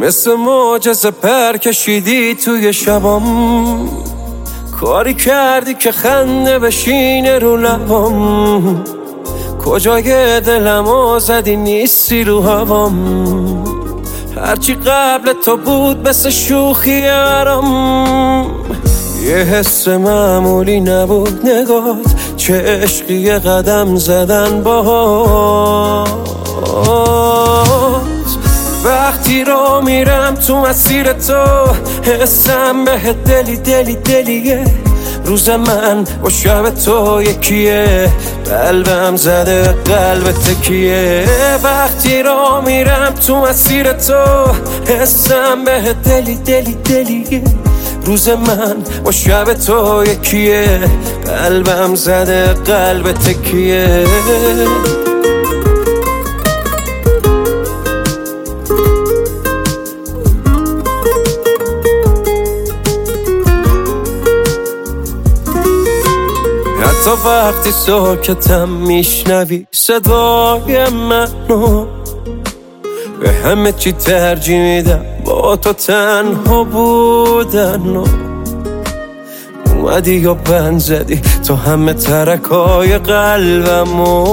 مثل معجزه پر کشیدی توی شبام، کاری کردی که خنده بشینه رو لبام، کجای دلمو زدی نیستی رو هوام، هرچی قبل تو بود مثل شوخی برام، یه حس معمولی نبود نگات، چه عشقی قدم زدن باهات، وقتی رو میرم تو مسیر تو حسم به دلیه، روز من با شب تو یکیه، قلبم زده به قلب تکیه، وقتی رو میرم تو مسیر تو حسم به دلیه، روز من با شب تو یکیه، قلبم زده قلب تکیه. حتی وقتی ساکتم میشنوی صدای منو، به همه چی ترجیح میدم با تو تنها بودن، اومدی یا بند زدی تو همه ترکای قلبمو،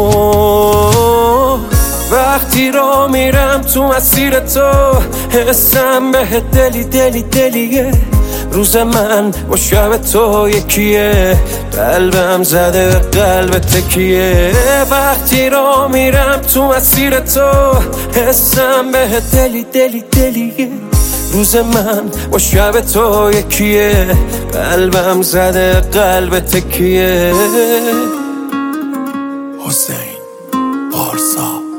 وقتی رو میرم تو مسیر تو حسم به دلیه، روز من با شب تو یکیه، قلبم زده به قلب تکیه، وقتی رو میرم تو مسیر تو حسم به دلیه، روز من با شب تو یکیه، قلبم زده قلب تکیه. حسین پارسا.